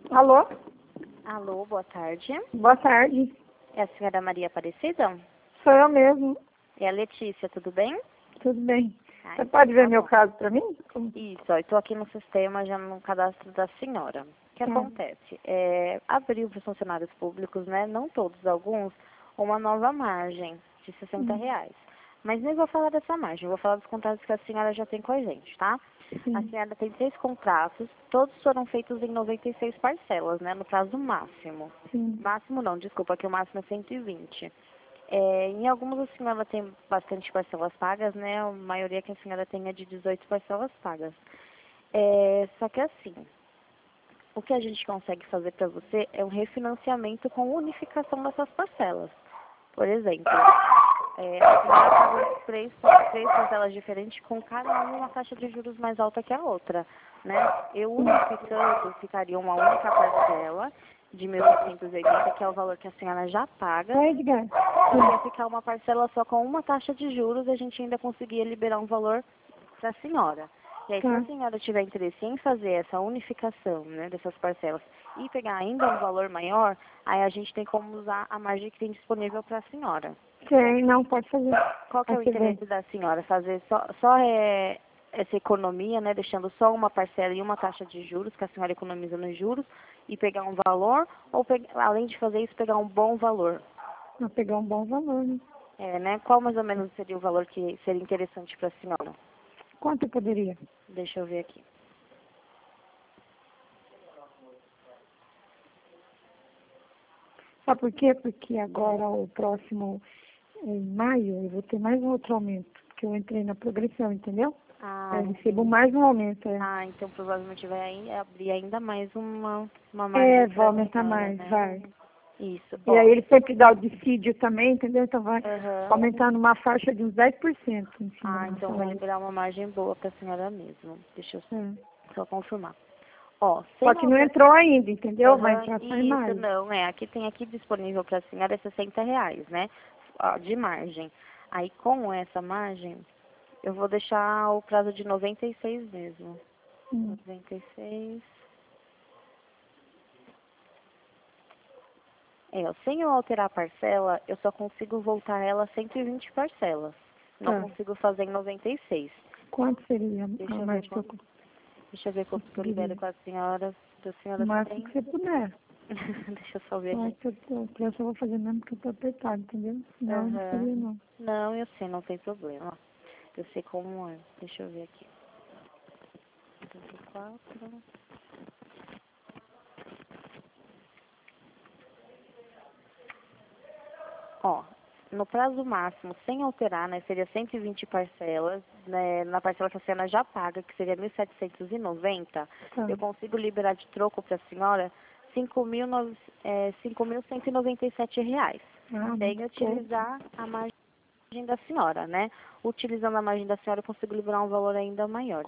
Alô? Alô, boa tarde. Boa tarde. É a senhora Maria Aparecida? Sou eu mesmo. É a Letícia, tudo bem? Tudo bem. Ah, Você então pode ver tá meu bom. caso para mim? Isso, ó, eu tô aqui no sistema, já no cadastro da senhora. O que acontece? Abriu para os funcionários públicos, né, não todos, alguns, uma nova margem de R$ 60. Mas nem vou falar dessa margem, vou falar dos contratos que a senhora já tem com a gente, tá? A Sim. senhora tem 3 contratos, todos foram feitos em 96 parcelas, né, no prazo máximo. Sim. Máximo não, desculpa, que o máximo é 120. Em algumas a senhora tem bastante parcelas pagas, né? A maioria que a senhora tem é de 18 parcelas pagas. Só que assim, o que a gente consegue fazer para você é um refinanciamento com unificação dessas parcelas. Por exemplo, a senhora paga três parcelas diferentes com cada uma taxa de juros mais alta que a outra, né? Eu unificando, ficaria uma única parcela de 1.680, que é o valor que a senhora já paga. Oi, Edgar. Então, ia ficar uma parcela só com uma taxa de juros e a gente ainda conseguia liberar um valor para a senhora. E aí, se a senhora tiver interesse em fazer essa unificação, né, dessas parcelas e pegar ainda um valor maior, aí a gente tem como usar a margem que tem disponível para a senhora. Sim, não, pode fazer. Qual que é o Aqui interesse da senhora? Fazer só essa economia, né, deixando só uma parcela e uma taxa de juros, que a senhora economiza nos juros, e pegar um valor, ou além de fazer isso, pegar um bom valor? Vou pegar um bom valor, né? Né? Qual mais ou menos seria o valor que seria interessante para a senhora? Quanto eu poderia? Deixa eu ver aqui. Sabe por quê? Porque agora, o próximo, em maio, eu vou ter mais um outro aumento, porque eu entrei na progressão, entendeu? Eu recebo mais um aumento, então provavelmente vai abrir ainda mais uma margem vai pra aumentar senhora, mais, né? vai. Isso. E aí ele sempre dá o dissídio também, entendeu? Então vai Aham. aumentar numa faixa de uns 10% em cima do meu Então vai salário. liberar uma margem boa para a senhora mesmo. Deixa eu É. só confirmar. Ó, Só que não entrou ainda, entendeu? Vai entrar só em Isso maio. não, tem aqui disponível para a senhora R$ 60, né? Ó, de margem. Aí com essa margem, eu vou deixar o prazo de 96 mesmo. 96. Sem eu alterar a parcela, eu só consigo voltar ela 120 parcelas. Não consigo fazer em 96. Quanto seria Deixa a eu mais ver que eu Deixa eu ver quanto que eu libero com a senhora. A o senhora máximo tem. que você puder. Deixa eu só ver Só aqui. que o preço eu vou fazer mesmo porque eu tô apertado, entendeu? Senão eu não faria não. Não, eu sei, não tem problema. Eu sei como é. Deixa eu ver aqui. 4. Ó, no prazo máximo, sem alterar, né, seria 120 parcelas, né, na parcela que a senhora já paga, que seria 1.790, eu consigo liberar de troco para a senhora R$ 5.197, sem utilizar a margem da senhora, né? Utilizando a margem da senhora, eu consigo liberar um valor ainda maior.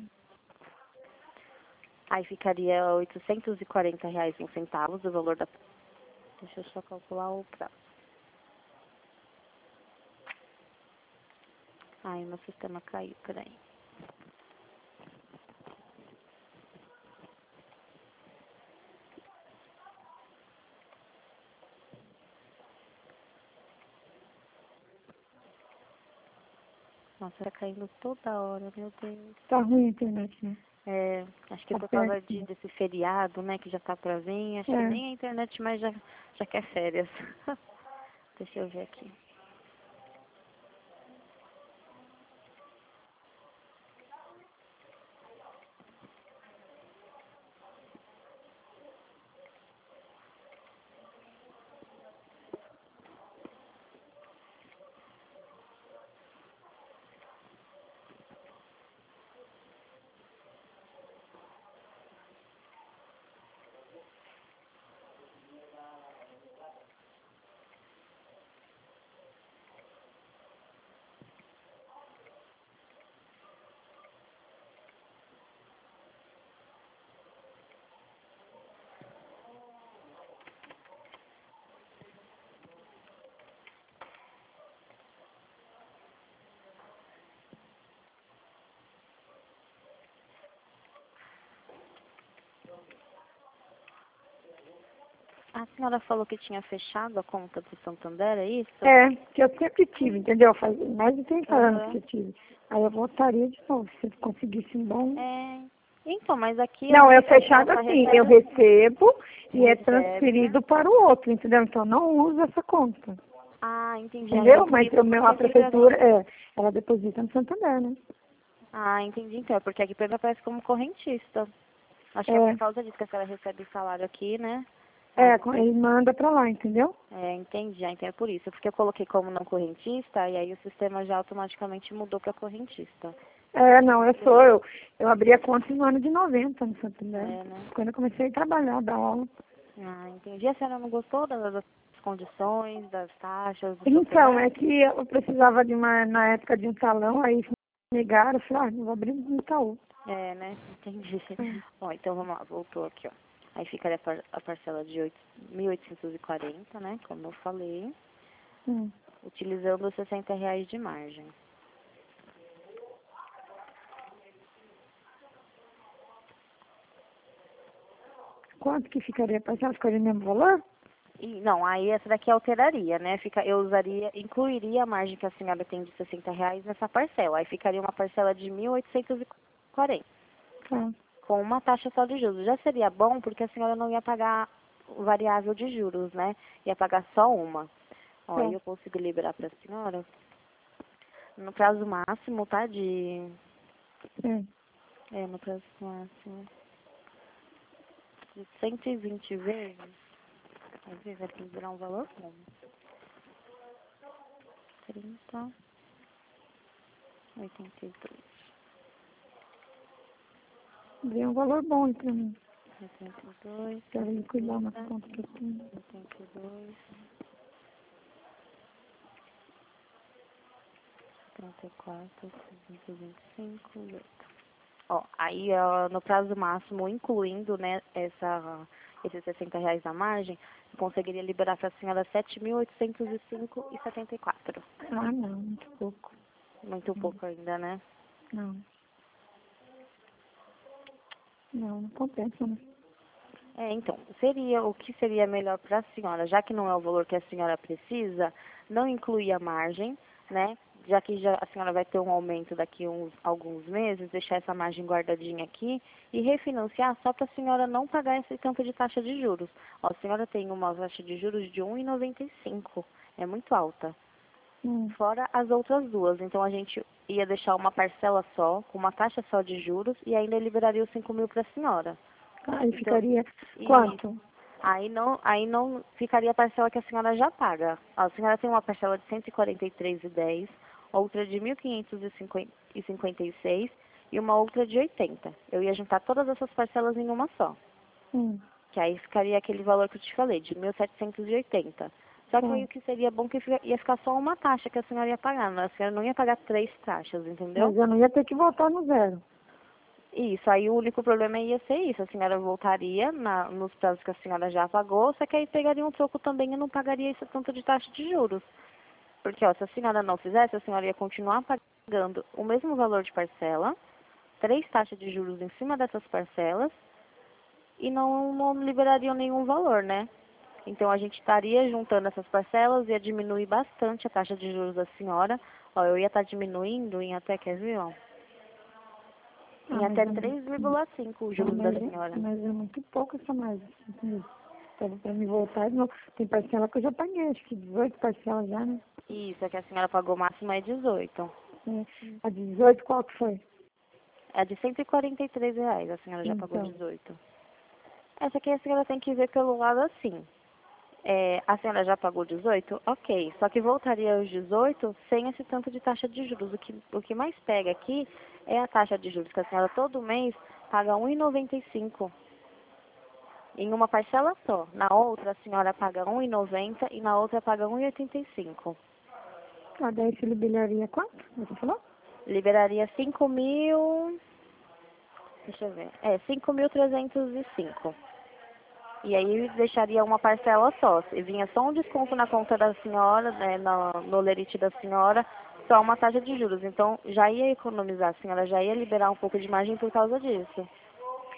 Aí ficaria R$ 840 em centavos, o valor da... Deixa eu só calcular o prazo. Ai, meu sistema caiu, peraí. Nossa, tá caindo toda hora, meu Deus. Tá ruim a internet, né? Acho que é por causa desse feriado, né, que já tá pra vir. Acho que nem a internet mais já quer férias. Deixa eu ver aqui. A senhora falou que tinha fechado a conta do Santander, é isso? É, que eu sempre tive, entendeu? Faz mais de 30 anos que eu tive. Aí eu voltaria de novo, se eu conseguisse um bom... Então, mas aqui... Não, é fechado assim, eu recebo e é transferido para o outro, entendeu? Então não uso essa conta. Ah, entendi. Entendeu? Então, Mas a prefeitura, ela deposita no Santander, né? Ah, entendi então. É porque aqui pra mim aparece como correntista. Acho que é por causa disso que a senhora recebe o salário aqui, né? Ele manda pra lá, entendeu? Entendi. Então é por isso. Porque eu coloquei como não correntista e aí o sistema já automaticamente mudou pra correntista. Não, eu abri a conta no ano de 90 no Santander. Né? Quando eu comecei a trabalhar, dar aula. Ah, entendi. A senhora não gostou das condições, das taxas? Então, é que eu precisava na época de um salão, aí me negaram, eu falei, não vou abrir no Itaú. Né? Entendi. Ó, então vamos lá, voltou aqui, ó. Aí ficaria a parcela de 1.840, né? Como eu falei. Utilizando os R$60 de margem. Quanto que ficaria a parcela? Ficaria o mesmo valor? Não, aí essa daqui alteraria, né? Incluiria a margem que a senhora tem de R$60 nessa parcela. Aí ficaria uma parcela de 1.840. Com uma taxa só de juros. Já seria bom porque a senhora não ia pagar o variável de juros, né? Ia pagar só uma. Ó, aí eu consigo liberar para a senhora no prazo máximo, tá? No prazo máximo de 120 vezes. Às vezes vai virar um valor bom. 30, 82. Deu um valor bom pra mim. 82. Quero me cuidar na conta que eu tenho. 82. 34, 325, 8. Ó, aí no prazo máximo, incluindo, né, esses R$60 da margem, eu conseguiria liberar para a senhora 7.805,74. Ah, não, muito pouco. Muito pouco ainda, né? Não. Não compensa, né? Então, o que seria melhor para a senhora, já que não é o valor que a senhora precisa, não incluir a margem, né? Já que a senhora vai ter um aumento daqui alguns meses, deixar essa margem guardadinha aqui e refinanciar só para a senhora não pagar esse tanto de taxa de juros. Ó, a senhora tem uma taxa de juros de 1,95, é muito alta. Fora as outras duas, então a gente ia deixar uma parcela só, com uma taxa só de juros e ainda liberaria os 5.000 para a senhora. Aí ficaria quanto? Aí não ficaria a parcela que a senhora já paga. A senhora tem uma parcela de 143,10, outra de 1.556 e uma outra de 80. Eu ia juntar todas essas parcelas em uma só. Que aí ficaria aquele valor que eu te falei, de 1.780. Só que aí o que seria bom que ia ficar só uma taxa que a senhora ia pagar. A senhora não ia pagar 3 taxas, entendeu? Mas eu não ia ter que voltar no zero. Isso, aí o único problema ia ser isso, a senhora voltaria nos prazos que a senhora já pagou, só que aí pegaria um troco também e não pagaria esse tanto de taxa de juros. Porque, ó, se a senhora não fizesse, a senhora ia continuar pagando o mesmo valor de parcela, 3 taxas de juros em cima dessas parcelas, e não liberariam nenhum valor, né? Então, a gente estaria juntando essas parcelas, ia diminuir bastante a taxa de juros da senhora. Ó, eu ia estar diminuindo em até, quer ver, ó? Em até 3,5 o juros da senhora. Mas é muito pouco essa margem, entendeu? Então, para me voltar, não, tem parcela que eu já paguei, acho que 18 parcelas já, né? Isso, é que a senhora pagou máximo é 18. A 18 qual que foi? É de R$143, a senhora já pagou 18. Essa aqui a senhora tem que ver pelo lado assim. A senhora já pagou 18? Ok, só que voltaria aos 18 sem esse tanto de taxa de juros. O que mais pega aqui é a taxa de juros, que a senhora todo mês paga 1,95 em uma parcela só. Na outra a senhora paga 1,90 e na outra paga 1,85. Daí se liberaria quanto? Você falou? Liberaria 5.000... Deixa eu ver. 5.305. E aí deixaria uma parcela só. E vinha só um desconto na conta da senhora, né, no lerite da senhora, só uma taxa de juros. Então já ia economizar, a senhora já ia liberar um pouco de margem por causa disso.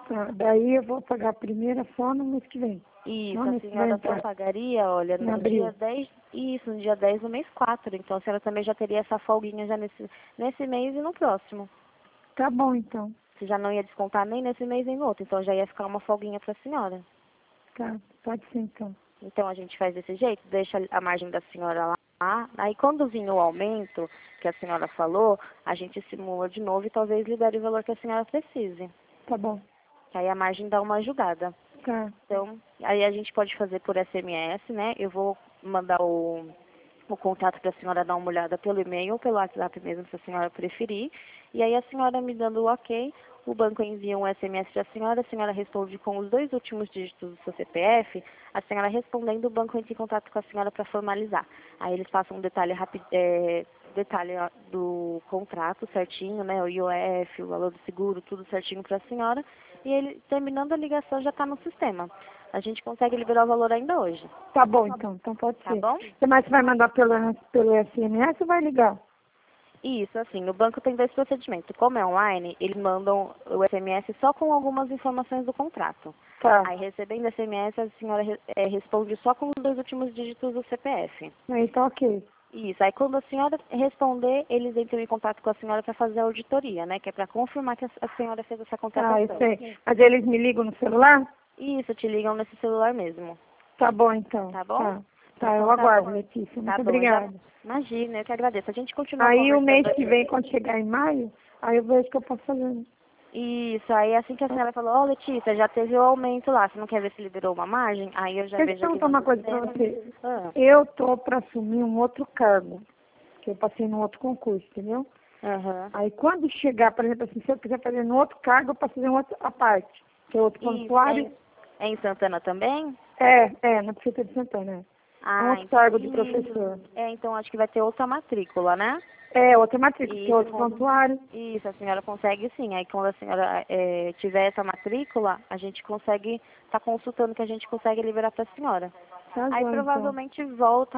Tá, daí eu vou pagar a primeira só no mês que vem. Isso, Não, a mês que senhora vem, só tá. pagaria, olha, Em no abril. dia 10, isso, no dia 10 do mês 4. Então a senhora também já teria essa folguinha já nesse mês e no próximo. Tá bom, então. Você já não ia descontar nem nesse mês nem no outro, então já ia ficar uma folguinha para a senhora. Tá, pode ser então. Então a gente faz desse jeito, deixa a margem da senhora lá. Aí quando vir o aumento que a senhora falou, a gente simula de novo e talvez libere o valor que a senhora precise. Tá bom. Aí a margem dá uma ajudada. Tá. Então, aí a gente pode fazer por SMS, né? Eu vou mandar o contato para a senhora dar uma olhada pelo e-mail ou pelo WhatsApp mesmo, se a senhora preferir. E aí a senhora me dando o ok, o banco envia um SMS para a senhora responde com os 2 últimos dígitos do seu CPF, a senhora respondendo, o banco entra em contato com a senhora para formalizar. Aí eles passam um detalhe rápido, detalhe do contrato certinho, né? O IOF, o valor do seguro, tudo certinho para a senhora. E ele, terminando a ligação, já está no sistema. A gente consegue liberar o valor ainda hoje. Tá bom, então. Então pode Tá ser. bom? Mas você vai mandar pelo SMS ou vai ligar? Isso, assim, o banco tem 2 procedimentos. Como é online, eles mandam o SMS só com algumas informações do contrato. Tá. Aí, recebendo SMS, a senhora responde só com os 2 últimos dígitos do CPF. Aí tá ok. Isso, aí quando a senhora responder, eles entram em contato com a senhora para fazer a auditoria, né? Que é para confirmar que a senhora fez essa Ah, eu contratação. sei. Mas eles me ligam no celular? Isso, te ligam nesse celular mesmo. Tá bom, então. Tá bom? Tá. Tá, Então eu tá aguardo, bom. Letícia. Tá Muito bom, obrigada. imagina, eu que agradeço. A gente continua Aí o mês conversando que aqui. vem, quando chegar em maio, aí eu vejo o que eu posso fazer. Isso, aí assim que a senhora falou, ó Letícia, já teve o aumento lá, você não quer ver se liberou uma margem? Aí eu já Deixa eu vejo aqui perguntar no uma coisa pra sistema. você. Ah, Eu tô para assumir um outro cargo, que eu passei num outro concurso, entendeu? aham. Aí quando chegar, por exemplo, assim, se eu quiser fazer no outro cargo, eu posso fazer um outro à parte, que é outro Isso, prontuário. é em Santana também? Na Prefeitura de Santana. É um Ah, outro cargo de isso. professor. Então acho que vai ter outra matrícula, né? Outra matrícula, que é Isso, outro prontuário. isso, a senhora consegue sim. Aí quando a senhora tiver essa matrícula, a gente consegue, tá consultando que a gente consegue liberar para a senhora. Tá Aí joia, então. provavelmente volta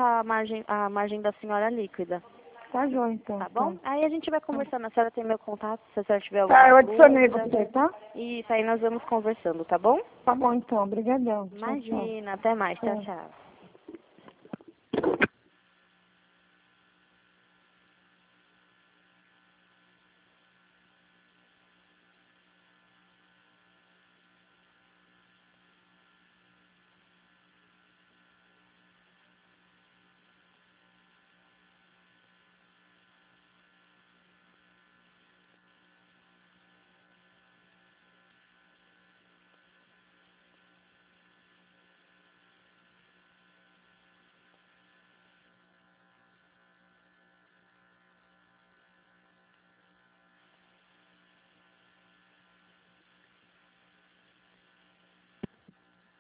a margem da senhora líquida. Tá joia, então. Tá bom? Aí a gente vai conversando. A senhora tem meu contato, se a senhora tiver Tá, alguma eu adicionei dúvida. você, tá? Isso, aí nós vamos conversando, tá bom? Tá bom, então. Obrigadão. Tchau, tchau. Imagina, até mais. Tchau, Tchau. tchau.